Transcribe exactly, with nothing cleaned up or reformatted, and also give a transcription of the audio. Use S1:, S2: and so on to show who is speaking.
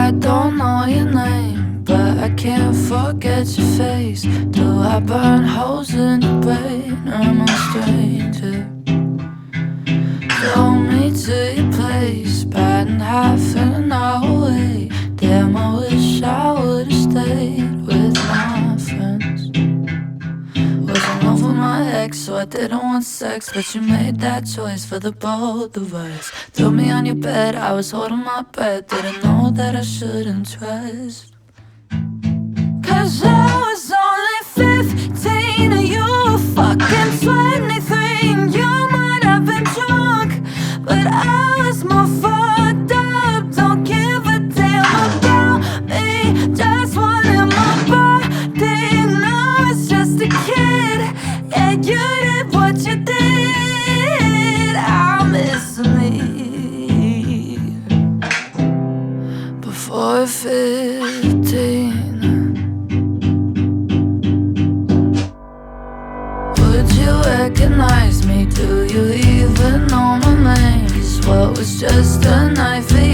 S1: I don't know your name, but I can't forget your face. Do I burn holes in your brain, or am I a stranger? Throw me to your place, batting half an hour away. Damn, I wish I would've stayed with my friends. Wasn't over my ex, so I didn't want sex, but you made that choice for the both of us. Threw me on your bed, I was holding my breath, didn't know that I shouldn't trust. Cause I was only fifteen and you were fucking twenty-three, and you might have been drunk, but I was more fucked up. Don't give a damn about me, just wanted my body. Now I was just a kid, yeah, you did what you did. I miss me before fifteen. Would you recognize me? Do you even know my name? 'Cause what was just a night for